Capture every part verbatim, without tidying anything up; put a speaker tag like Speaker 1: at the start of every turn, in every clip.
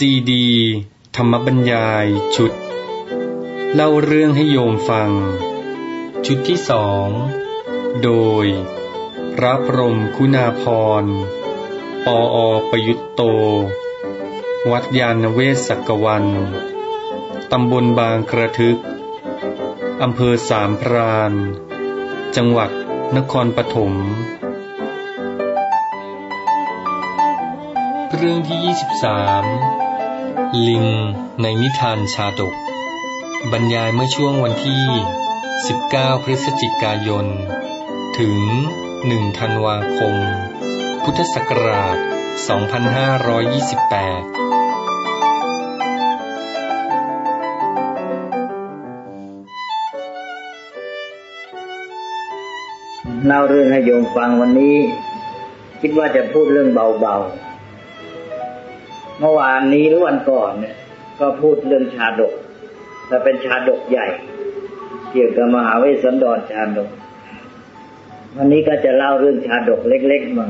Speaker 1: ซีดีธรรมบรรยายชุดเล่าเรื่องให้โยมฟังชุดที่สองโดยพระพรหมคุณาภรณ์ปออประยุตโตวัดยานเวศกวันตำบลบางกระทึกอำเภอสามพรานจังหวัดนครปฐมเรื่องที่ยี่สิบสามลิงในนิทานชาดกบรรยายเมื่อช่วงวันที่สิบเก้าพฤศจิกายนถึงหนึ่งธันวาคมพุทธศักราชสองพันห้าร้อยยี่สิบแปด
Speaker 2: เล่าเรื่องให้โยมฟังวันนี้คิดว่าจะพูดเรื่องเบาๆเมื่อวานนี้หรือวันก่อนเนี่ยก็พูดเรื่องชาดกแต่เป็นชาดกใหญ่เกี่ยวกับมหาเวสสันดรชาดกวันนี้ก็จะเล่าเรื่องชาดกเล็กๆมา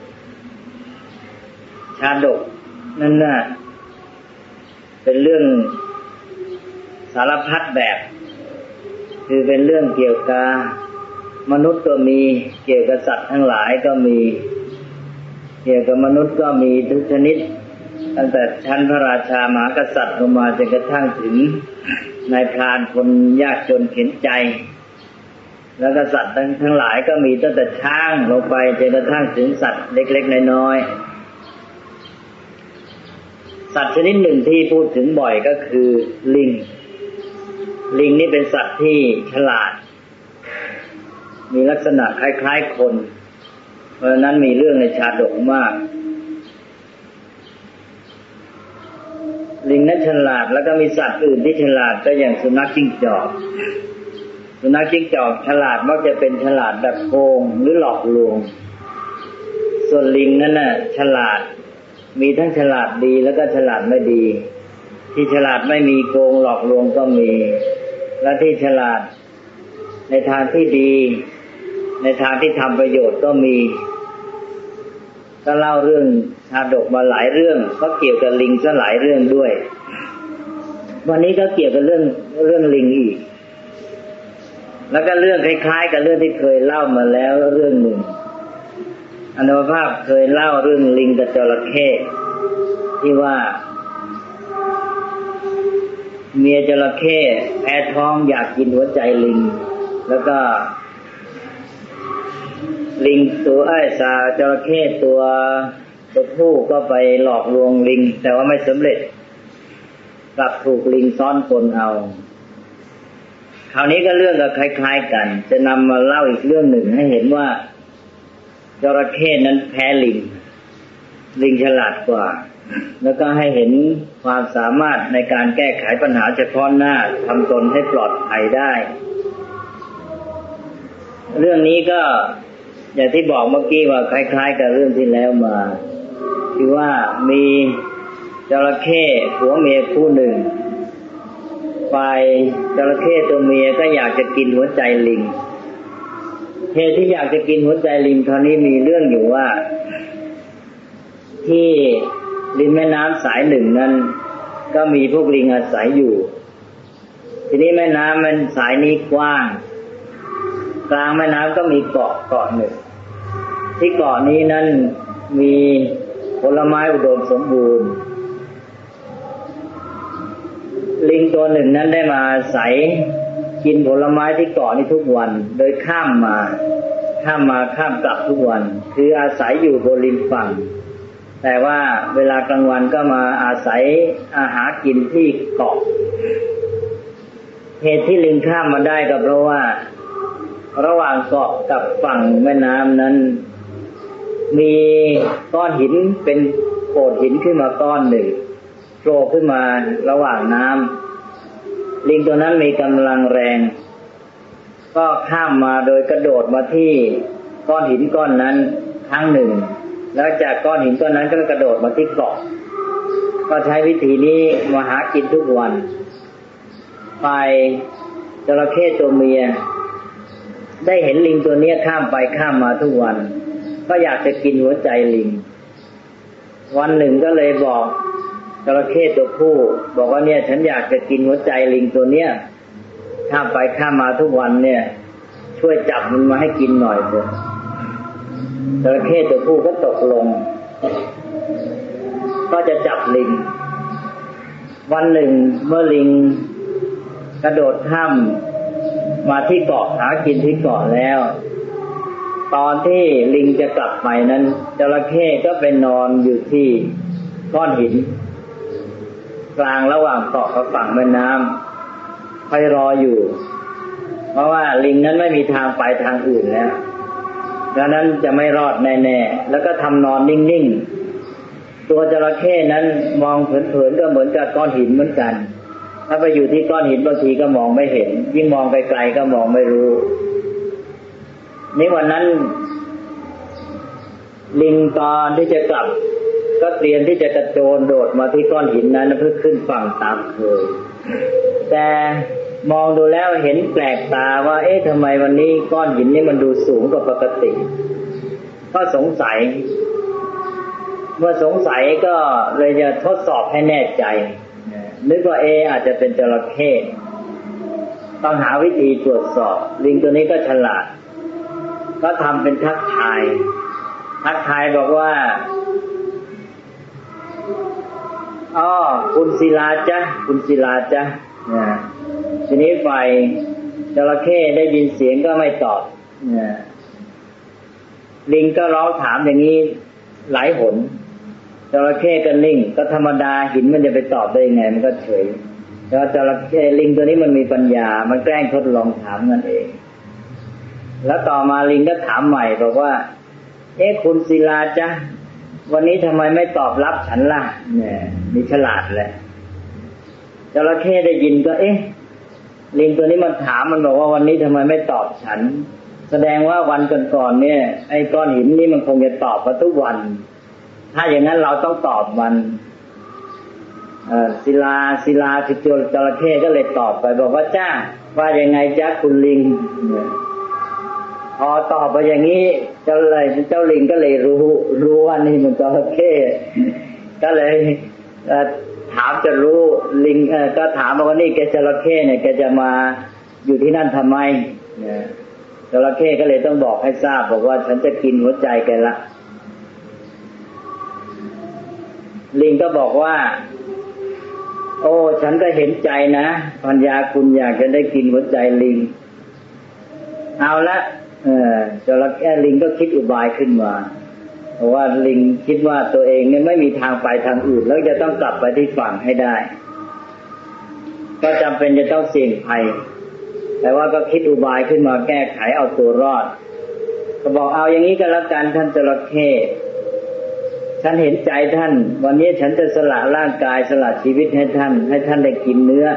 Speaker 2: ชาดกนั่นน่ะเป็นเรื่องสารพัดแบบคือเป็นเรื่องเกี่ยวกับมนุษย์ก็มีเกี่ยวกับสัตว์ทั้งหลายก็มีเกี่ยวกับมนุษย์ก็มีทุกชนิดตั้งแต่ชั้นพระราชามหากษัตริย์ลงมาจนกระทั่งถึงนายพรานคนยากจนเข็ญใจแล้วก็สัตว์ทั้งหลายก็มีตั้งแต่ช้างลงไปจนกระทั่งถึงสัตว์เล็กๆน้อยๆสัตว์ชนิดหนึ่งที่พูดถึงบ่อยก็คือลิงลิงนี่เป็นสัตว์ที่ฉลาดมีลักษณะคล้ายๆคนเพราะฉะนั้นมีเรื่องในชาดกมากลิงนั้นฉลาดแล้วก็มีสัตว์อื่นที่ฉลาดก็อย่างสุนัขจิ้งจอกสุนัขจิ้งจอกฉลาดมักจะเป็นฉลาดแบบโกงหรือหลอกลวงส่วนลิงนั้นน่ะฉลาดมีทั้งฉลาดดีแล้วก็ฉลาดไม่ดีที่ฉลาดไม่มีโกงหลอกลวงก็มีและที่ฉลาดในทางที่ดีในทางที่ทำประโยชน์ก็มีก็เล่าเรื่องชาดกมาหลายเรื่องก็เกี่ยวกับลิงซะหลายเรื่องด้วยวันนี้ก็เกี่ยวกับเรื่องเรื่องลิงอีกแล้วก็เรื่องคล้ายๆกับเรื่องที่เคยเล่ามาแล้วเรื่องหนึ่งอาตมาภาพเคยเล่าเรื่องลิงกับจระเข้ที่ว่าเมียจระเข้แพ้ท้องอยากกินหัวใจลิงแล้วก็ลิงตัวไอ้สาจระเข้ตัวตัวผู้ก็ไปหลอกลวงลิงแต่ว่าไม่สำเร็จกลับถูกลิงซ้อนคนเอาคราวนี้ก็เรื่องก็คล้ายๆกันจะนำมาเล่าอีกเรื่องหนึ่งให้เห็นว่าจระเข้นั้นแพ้ลิงลิงฉลาดกว่าแล้วก็ให้เห็นความสามารถในการแก้ไขปัญหาเฉพาะหน้าทำตนให้ปลอดภัยได้เรื่องนี้ก็อย่างที่บอกเมื่อกี้ว่าคล้ายๆกับเรื่องที่แล้วมาคือว่ามีจระเข้ผัวเมียคู่หนึ่งฝ่ายจระเข้ตัวเมียก็อยากจะกินหัวใจลิงเหตุที่อยากจะกินหัวใจลิงคราวนี้มีเรื่องอยู่ว่าที่ริมแม่น้ำสายหนึ่งนั้นก็มีพวกลิงอาศัยอยู่ทีนี้แม่น้ำมันสายนี้กว้างกลางแม่น้ำก็มีเกาะเกาะหนึ่งที่เกาะนี้นั้นมีผลไม้อุดมสมบูรณ์ลิงตัวหนึ่งนั้นได้มาอาศัยกินผลไม้ที่เกาะนี้ทุกวันโดยข้ามมาข้ามมาข้ามกลับทุกวันคืออาศัยอยู่บนริมฝั่งแต่ว่าเวลากลางวันก็มาอาศัยอาหารกินที่เกาะเหตุที่ลิงข้ามมาได้ก็เพราะว่าระหว่างเกาะกับฝั่งแม่น้ำนั้นมีก้อนหินเป็นโขดหินขึ้นมาก้อนหนึ่งโผล่ขึ้นมาระหว่างน้ำลิงตัวนั้นมีกำลังแรงก็ข้ามมาโดยกระโดดมาที่ก้อนหินก้อนนั้นครั้งหนึ่งแล้วจากก้อนหินก้อนนั้นก็กระโดดมาที่เกาะก็ใช้วิธีนี้มาหากินทุกวันฝ่ายจระเข้ตัวเมียได้เห็นลิงตัวนี้ข้ามไปข้ามมาทุกวันก็อยากจะกินหัวใจลิงวันหนึ่งก็เลยบอกจระเข้ตัวผู้บอกว่าเนี่ยฉันอยากจะกินหัวใจลิงตัวเนี้ยข้ามไปข้ามมาทุกวันเนี่ยช่วยจับมันมาให้กินหน่อยเถอะจระเข้ตัวผู้ก็ตกลงก็จะจับลิงวันหนึ่งเมื่อลิงกระโดดข้ามมาที่เกาะหากินที่เกาะแล้วตอนที่ลิงจะกลับไปนั้นจระเข้ก็ไปนอนอยู่ที่ก้อนหินกลางระหว่างเกาะกับฝั่งแม่น้ำคอยรออยู่เพราะว่าลิงนั้นไม่มีทางไปทางอื่นแล้วดังนั้นจะไม่รอดแน่ๆแล้วก็ทำนอนนิ่งๆตัวจระเข้นั้นมองเผินๆก็เหมือนกับก้อนหินเหมือนกันถ้าไปอยู่ที่ก้อนหินบางทีก็มองไม่เห็นยิ่งมองไกลๆก็มองไม่รู้นี่วันนั้นลิงตอนที่จะกลับก็เตรียมที่จะกระโจนโดดมาที่ก้อนหินนั้นเพื่อขึ้นฝั่งตามเคยแต่มองดูแล้วเห็นแปลกตาว่าเอ๊ะทำไมวันนี้ก้อนหินนี่มันดูสูงกว่าปกติก็สงสัยเมื่อสงสัยก็เลยจะทดสอบให้แน่ใจนึกว่าเออาจจะเป็นจระเข้ต้องหาวิธีตรวจสอบลิงตัวนี้ก็ฉลาดก็ทำเป็นทักทายทักทายบอกว่าอ๋อคุณศิลาจ๊ะคุณศิลาจ๊ะทีนี้ฝ่ายจระเข้ได้ยินเสียงก็ไม่ตอบลิงก็ร้องถามอย่างนี้หลายหนจระเข้ก็นิ่งก็ธรรมดาหินมันจะไปตอบได้ยังไงมันก็เฉยแล้วจระเข้ลิงตัวนี้มันมีปัญญามันแกล้งทดลองถามนั่นเองแล้วต่อมาลิงก็ถามใหม่บอกว่าเอ๊ะคุณศิลาจ๊ะวันนี้ทำไมไม่ตอบรับฉันล่ะเนี่ยนี่ฉลาดแหละจระเข้ได้ยินก็เอ๊ะลิงตัวนี้มันถามมันบอกว่าวันนี้ทำไมไม่ตอบฉันแสดงว่าวันก่อนๆเนี่ยไอ้ก้อนหินนี่มันคงจะตอบมาทุกวันถ้าอย่างนั้นเราต้องตอบมันเอ่อศิลาศิลาคือตัวจระเข้ก็เลยตอบไปบอกว่าจ้าว่ายังไงจ๊ะคุณลิงพอตอบไปอย่างนี้เจ้าเลยเจ้าลิงก็เลยรู้รู้ว่านี่มันจระเข้ก็เลยถามจะรู้ลิงก็ถามว่านี่แกจระเข้เนี่ยแกจะมาอยู่ที่นั่นทำไมจระเข้ก็เลยต้องบอกให้ทราบบอกว่าฉันจะกินหัวใจแกละลิงก็บอกว่าโอ้ฉันก็เห็นใจนะปัญญาคุณอยากจะได้กินหัวใจลิงเอาละเออจระเข้ลิงก็คิดอุบายขึ้นมาเพราะว่าลิงคิดว่าตัวเองเนี่ยไม่มีทางไปทางอื่นแล้วจะต้องกลับไปที่ฝั่งให้ได้ก็จำเป็นจะต้องเสี่ยงภัยแต่ว่าก็คิดอุบายขึ้นมาแก้ไขเอาตัวรอดก็บอกเอาอย่างนี้ก็แล้วกันท่านจระเข้ฉันเห็นใจท่านวันนี้ฉันจะสละร่างกายสละชีวิตให้ท่านให้ท่านได้กินเนื้อ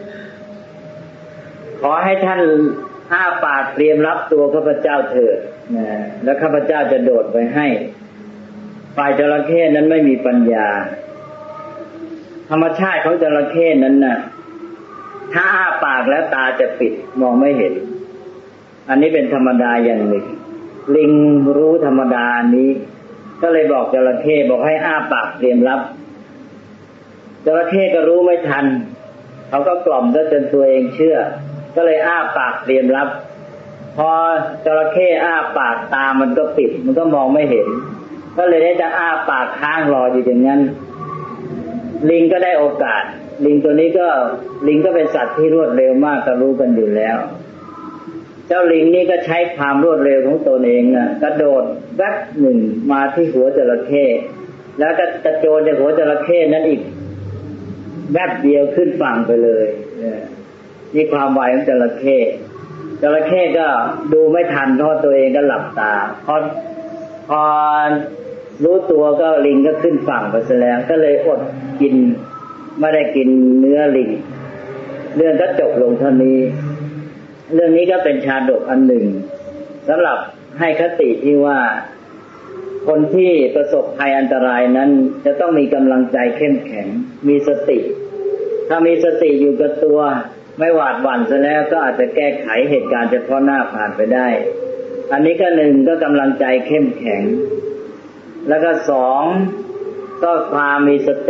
Speaker 2: ขอให้ท่านอ้าปากเตรียมรับตัวข้าพเจ้าเถิดนะแล้วข้าพเจ้าจะโดดไปให้ฝ่ายจระเข้นั้นไม่มีปัญญาธรรมชาติของจระเข้นั้นน่ะถ้าอ้าปากแล้วตาจะปิดมองไม่เห็นอันนี้เป็นธรรมดาอย่างหนึ่งลิงรู้ธรรมดานี้ก็เลยบอกจระเข้บอกให้อ้าปากเตรียมรับจระเข้ก็รู้ไม่ทันเขาก็กล่อมจนตัวเองเชื่อก็เลยอ้าปากเตรียมรับพอจระเข้อ้าปากตามันก็ปิดมันก็มองไม่เห็นก็เลยได้แต่อ้าปากค้างรออยู่อย่างนั้นลิงก็ได้โอกาสลิงตัวนี้ก็ลิงก็เป็นสัตว์ที่รวดเร็วมากก็รู้กันอยู่แล้วเจ้าลิงนี่ก็ใช้ความรวดเร็วของตนเองนะกระโดดแวบหนึ่งมาที่หัวจระเข้แล้วก็กระโจนจากหัวจระเข้นั้นอีกแวบเดียวขึ้นฝั่งไปเลยนี่ความไวของจระเข้จระเข้ก็ดูไม่ทันเพราะตัวเองก็หลับตาพอพอรู้ตัวก็ลิงก็ขึ้นฝั่งไปซะแล้วก็เลยอดกินไม่ได้กินเนื้อลิงเรื่องก็จบลงเท่านี้เรื่องนี้ก็เป็นชาดกอันหนึ่งสำหรับให้คติที่ว่าคนที่ประสบภัยอันตรายนั้นจะต้องมีกำลังใจเข้มแข็งมีสติถ้ามีสติอยู่กับตัวไม่หวาดหวั่นซะแล้วก็อาจจะแก้ไขเหตุการณ์เฉพาะหน้าผ่านไปได้อันนี้ก็หนึ่งก็กำลังใจเข้มแข็งแล้วก็สองก็ความมีสติ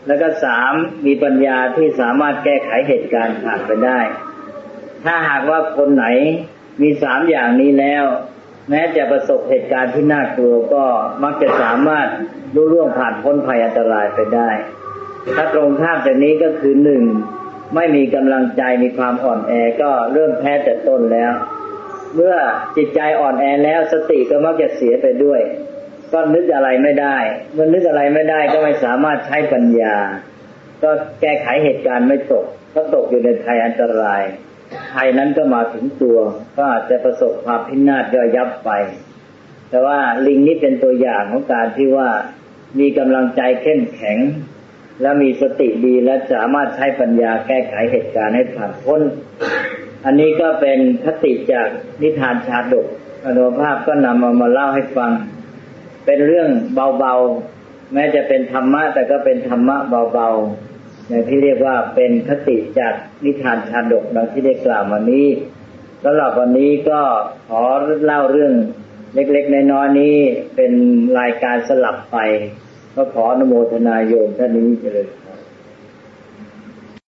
Speaker 2: แล้วก็สามมีปัญญาที่สามารถแก้ไขเหตุการณ์ผ่านไปได้ถ้าหากว่าคนไหนมีสามอย่างนี้แล้วแม้จะประสบเหตุการณ์ที่น่ากลัวก็มักจะสามารถลุล่วงผ่านพ้นภัยอันตรายไปได้ถ้าตรงข้ามจากนี้ก็คือหนึ่งไม่มีกำลังใจมีความอ่อนแอก็เริ่มแพ้แต่ต้นแล้วเมื่อจิตใจอ่อนแอแล้วสติก็มักจะเสียไปด้วยก็นึกอะไรไม่ได้เมื่อนึกอะไรไม่ได้ก็ไม่สามารถใช้ปัญญาก็แก้ไขเหตุการณ์ไม่ตกก็ตกอยู่ในภัยอันตรายภัยนั้นก็มาถึงตัวก็อาจจะประสบความพินาศย่อยยับไปแต่ว่าลิงนี่เป็นตัวอย่างของการที่ว่ามีกำลังใจเข้มแข็งและมีสติดีและสามารถใช้ปัญญาแก้ไขเหตุการณ์ให้ผ่านพ้นอันนี้ก็เป็นคติจากนิทานชาดกอนุภาพก็นำมามาเล่าให้ฟังเป็นเรื่องเบาๆแม้จะเป็นธรรมะแต่ก็เป็นธรรมะเบาๆอย่างที่เรียกว่าเป็นคติจากนิทานชาดกดังที่ได้กล่าวมานี้สำหรับวันนี้ก็ขอเล่าเรื่องเล็กๆน้อยๆนี้เป็นรายการสลับไปก็ขออนุโมทนาโยมท่านนี้เจริญ